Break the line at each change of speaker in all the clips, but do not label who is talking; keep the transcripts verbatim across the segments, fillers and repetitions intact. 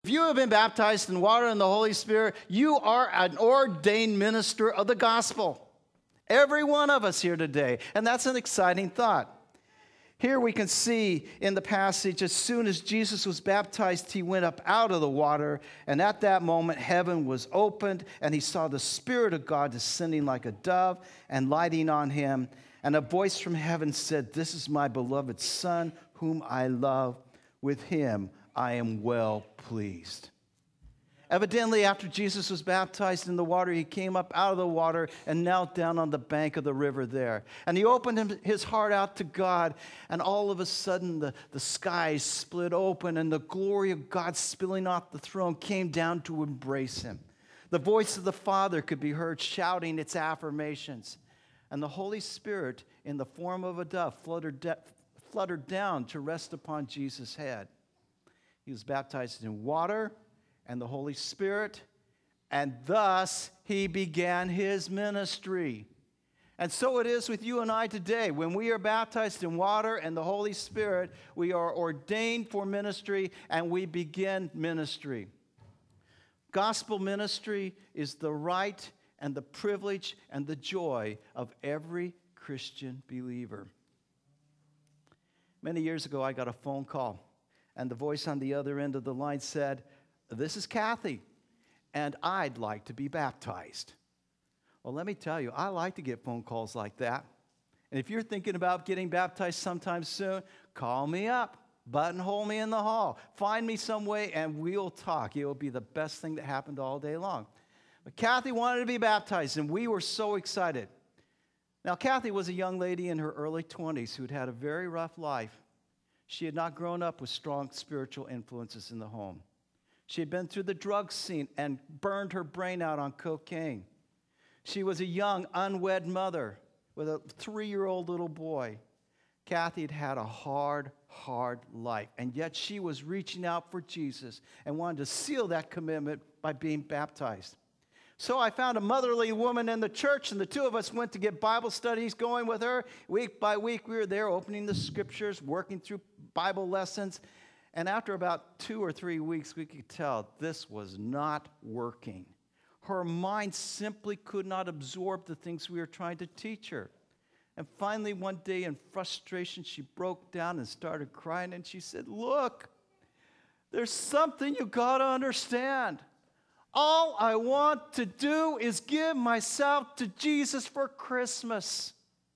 If you have been baptized in water and the Holy Spirit, you are an ordained minister of the gospel. Every one of us here today. And that's an exciting thought. Here we can see in the passage, as soon as Jesus was baptized, he went up out of the water. And at that moment, heaven was opened, and he saw the Spirit of God descending like a dove and lighting on him. And a voice from heaven said, "This is my beloved Son, whom I love. With him I am well pleased." Evidently, after Jesus was baptized in the water, he came up out of the water and knelt down on the bank of the river there. And he opened his heart out to God, and all of a sudden the, the skies split open, and the glory of God spilling off the throne came down to embrace him. The voice of the Father could be heard shouting its affirmations. And the Holy Spirit, in the form of a dove, fluttered, de- fluttered down to rest upon Jesus' head. He was baptized in water and the Holy Spirit, and thus he began his ministry. And so it is with you and I today. When we are baptized in water and the Holy Spirit, we are ordained for ministry, and we begin ministry. Gospel ministry is the right and the privilege and the joy of every Christian believer. Many years ago, I got a phone call, and the voice on the other end of the line said, "This is Kathy, and I'd like to be baptized." Well, let me tell you, I like to get phone calls like that. And if you're thinking about getting baptized sometime soon, call me up, buttonhole me in the hall, find me some way, and we'll talk. It will be the best thing that happened all day long. But Kathy wanted to be baptized, and we were so excited. Now, Kathy was a young lady in her early twenties who had had a very rough life. She had not grown up with strong spiritual influences in the home. She had been through the drug scene and burned her brain out on cocaine. She was a young, unwed mother with a three-year-old little boy. Kathy had had a hard, hard life, and yet she was reaching out for Jesus and wanted to seal that commitment by being baptized. So I found a motherly woman in the church, and the two of us went to get Bible studies going with her. Week by week, we were there opening the scriptures, working through Bible lessons. And after about two or three weeks, we could tell this was not working. Her mind simply could not absorb the things we were trying to teach her. And finally, one day in frustration, she broke down and started crying. And she said, "Look, there's something you got to understand. All I want to do is give myself to Jesus for Christmas."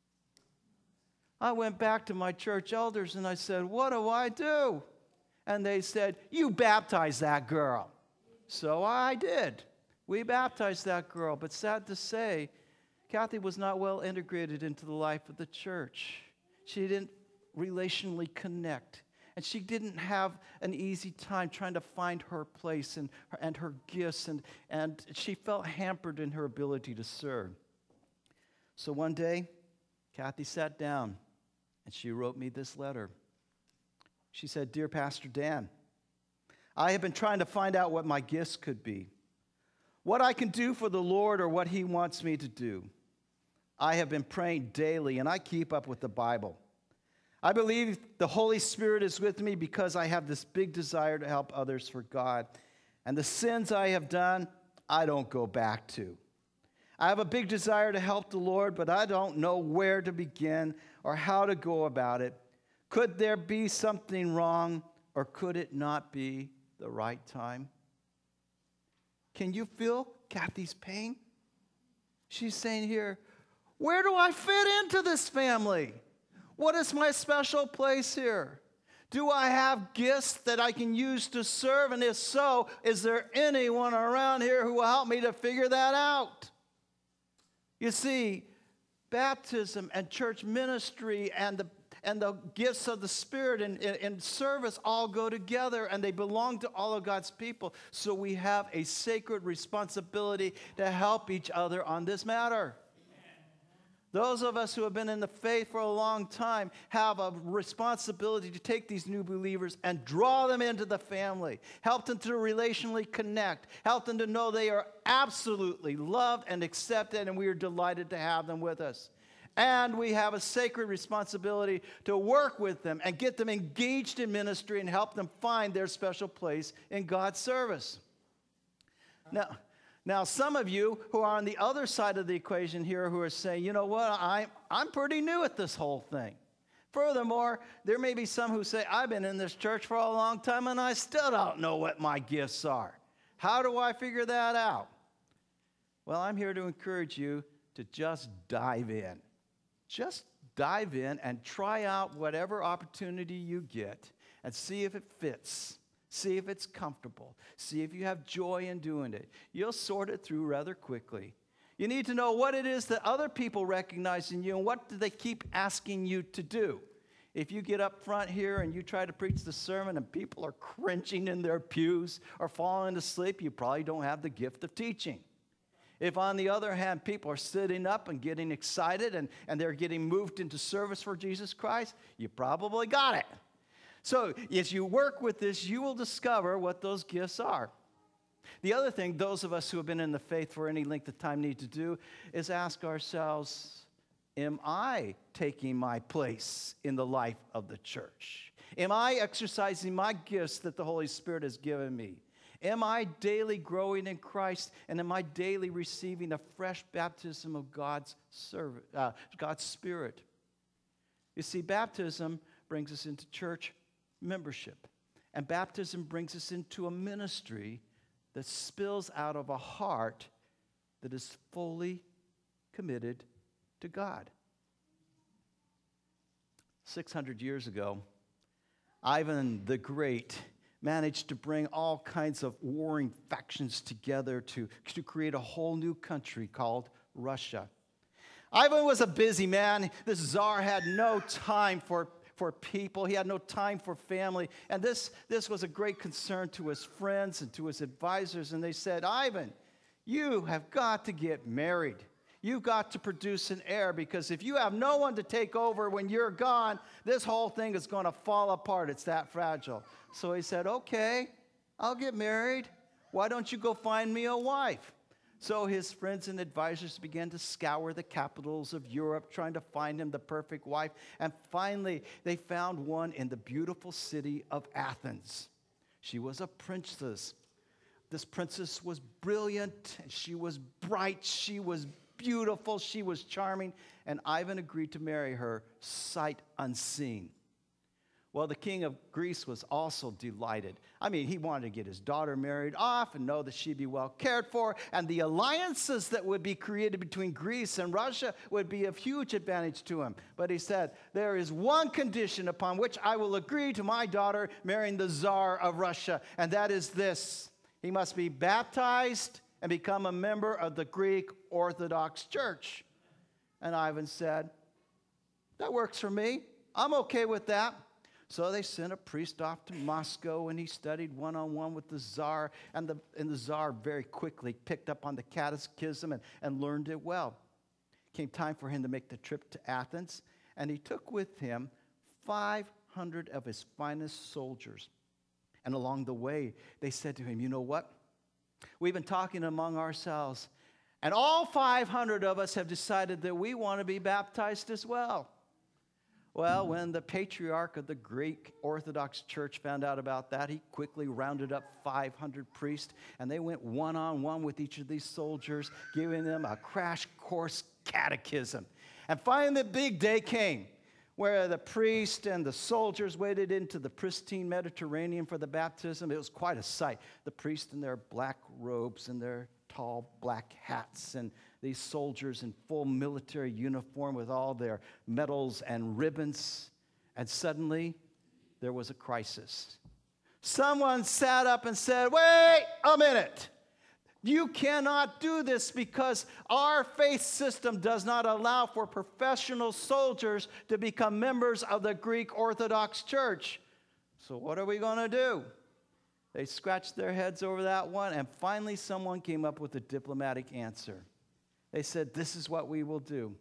I went back to my church elders and I said, "What do I do?" And they said, "You baptize that girl." So I did. We baptized that girl. But sad to say, Kathy was not well integrated into the life of the church. She didn't relationally connect. And she didn't have an easy time trying to find her place and, and her gifts. And, and she felt hampered in her ability to serve. So one day, Kathy sat down and she wrote me this letter. She said, "Dear Pastor Dan, I have been trying to find out what my gifts could be, what I can do for the Lord or what he wants me to do. I have been praying daily, and I keep up with the Bible. I believe the Holy Spirit is with me because I have this big desire to help others for God. And the sins I have done, I don't go back to. I have a big desire to help the Lord, but I don't know where to begin or how to go about it. Could there be something wrong, or could it not be the right time?" Can you feel Kathy's pain? She's saying here, where do I fit into this family? What is my special place here? Do I have gifts that I can use to serve? And if so, is there anyone around here who will help me to figure that out? You see, baptism and church ministry and the and the gifts of the Spirit and, and, and service all go together, and they belong to all of God's people. So we have a sacred responsibility to help each other on this matter. Those of us who have been in the faith for a long time have a responsibility to take these new believers and draw them into the family, help them to relationally connect, help them to know they are absolutely loved and accepted, and we are delighted to have them with us. And we have a sacred responsibility to work with them and get them engaged in ministry and help them find their special place in God's service. Now, now some of you who are on the other side of the equation here who are saying, you know what, I'm, I'm pretty new at this whole thing. Furthermore, there may be some who say, I've been in this church for a long time and I still don't know what my gifts are. How do I figure that out? Well, I'm here to encourage you to just dive in. Just dive in and try out whatever opportunity you get and see if it fits. See if it's comfortable. See if you have joy in doing it. You'll sort it through rather quickly. You need to know what it is that other people recognize in you and what do they keep asking you to do. If you get up front here and you try to preach the sermon and people are cringing in their pews or falling asleep, you probably don't have the gift of teaching. If, on the other hand, people are sitting up and getting excited and, and they're getting moved into service for Jesus Christ, you probably got it. So as you work with this, you will discover what those gifts are. The other thing those of us who have been in the faith for any length of time need to do is ask ourselves, am I taking my place in the life of the church? Am I exercising my gifts that the Holy Spirit has given me? Am I daily growing in Christ, and am I daily receiving a fresh baptism of God's, service, uh, God's Spirit? You see, baptism brings us into church membership, and baptism brings us into a ministry that spills out of a heart that is fully committed to God. six hundred years ago, Ivan the Great managed to bring all kinds of warring factions together to, to create a whole new country called Russia. Ivan was a busy man. This Tsar had no time for, for people. He had no time for family. And this, this was a great concern to his friends and to his advisors. And they said, Ivan, you have got to get married. You've got to produce an heir, because if you have no one to take over when you're gone, this whole thing is going to fall apart. It's that fragile. So he said, okay, I'll get married. Why don't you go find me a wife? So his friends and advisors began to scour the capitals of Europe, trying to find him the perfect wife. And finally, they found one in the beautiful city of Athens. She was a princess. This princess was brilliant. She was bright. She was beautiful, she was charming, and Ivan agreed to marry her sight unseen. Well, the king of Greece was also delighted. I mean, he wanted to get his daughter married off and know that she'd be well cared for, and the alliances that would be created between Greece and Russia would be of huge advantage to him. But he said, there is one condition upon which I will agree to my daughter marrying the Tsar of Russia, and that is this: he must be baptized and become a member of the Greek Orthodox Church. And Ivan said, that works for me. I'm okay with that. So they sent a priest off to Moscow, and he studied one-on-one with the Tsar, and the, and the Tsar very quickly picked up on the catechism and, and learned it well. It came time for him to make the trip to Athens, and he took with him five hundred of his finest soldiers. And along the way, they said to him, you know what? We've been talking among ourselves, and all five hundred of us have decided that we want to be baptized as well. Well, when the patriarch of the Greek Orthodox Church found out about that, he quickly rounded up five hundred priests, and they went one-on-one with each of these soldiers, giving them a crash course catechism. And finally, the big day came, where the priest and the soldiers waded into the pristine Mediterranean for the baptism. It was quite a sight. The priests in their black robes and their tall black hats, and these soldiers in full military uniform with all their medals and ribbons. And suddenly, there was a crisis. Someone sat up and said, wait a minute. You cannot do this because our faith system does not allow for professional soldiers to become members of the Greek Orthodox Church. So what are we going to do? They scratched their heads over that one, and finally someone came up with a diplomatic answer. They said, this is what we will do.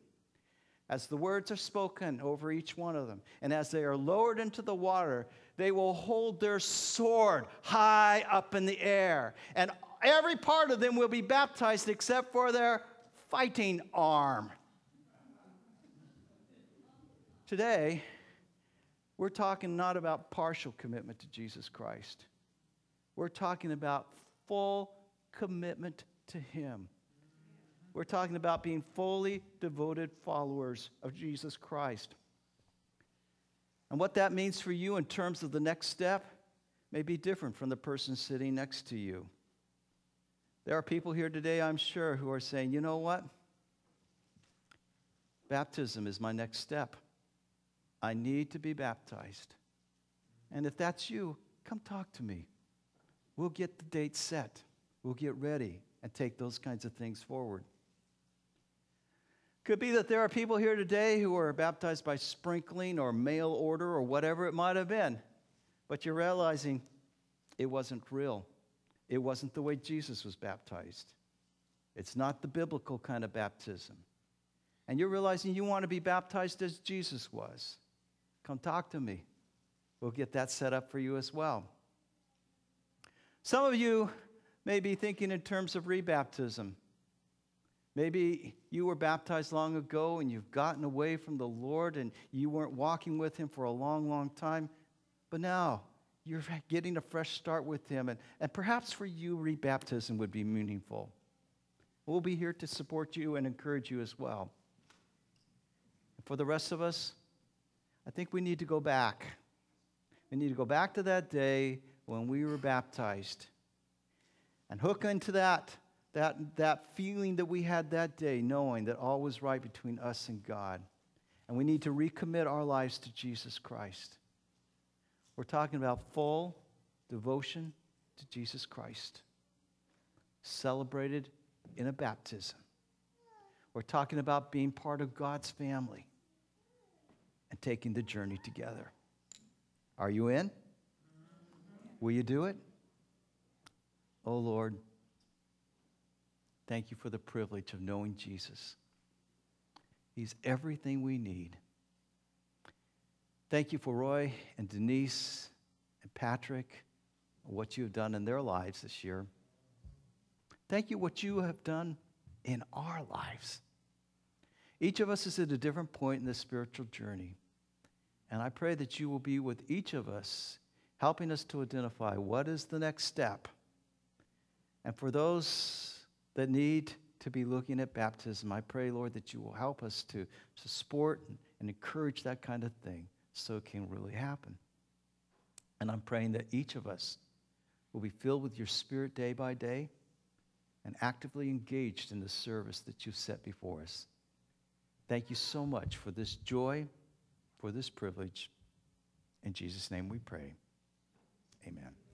As the words are spoken over each one of them, and as they are lowered into the water, they will hold their sword high up in the air, and every part of them will be baptized except for their fighting arm. Today, we're talking not about partial commitment to Jesus Christ. We're talking about full commitment to Him. We're talking about being fully devoted followers of Jesus Christ. And what that means for you in terms of the next step may be different from the person sitting next to you. There are people here today, I'm sure, who are saying, you know what? Baptism is my next step. I need to be baptized. And if that's you, come talk to me. We'll get the date set. We'll get ready and take those kinds of things forward. Could be that there are people here today who are baptized by sprinkling or mail order or whatever it might have been. But you're realizing it wasn't real. It wasn't the way Jesus was baptized. It's not the biblical kind of baptism. And you're realizing you want to be baptized as Jesus was. Come talk to me. We'll get that set up for you as well. Some of you may be thinking in terms of rebaptism. Maybe you were baptized long ago and you've gotten away from the Lord and you weren't walking with Him for a long, long time. But now you're getting a fresh start with Him. And, and perhaps for you, rebaptism would be meaningful. We'll be here to support you and encourage you as well. And for the rest of us, I think we need to go back. We need to go back to that day when we were baptized and hook into that, that, that feeling that we had that day, knowing that all was right between us and God. And we need to recommit our lives to Jesus Christ. We're talking about full devotion to Jesus Christ, celebrated in a baptism. We're talking about being part of God's family and taking the journey together. Are you in? Will you do it? Oh, Lord, thank you for the privilege of knowing Jesus. He's everything we need. Thank you for Roy and Denise and Patrick, what you have done in their lives this year. Thank you what you have done in our lives. Each of us is at a different point in this spiritual journey. And I pray that you will be with each of us, helping us to identify what is the next step. And for those that need to be looking at baptism, I pray, Lord, that you will help us to, to support and encourage that kind of thing so it can really happen. And I'm praying that each of us will be filled with your Spirit day by day and actively engaged in the service that you've set before us. Thank you so much for this joy, for this privilege. In Jesus' name we pray. Amen.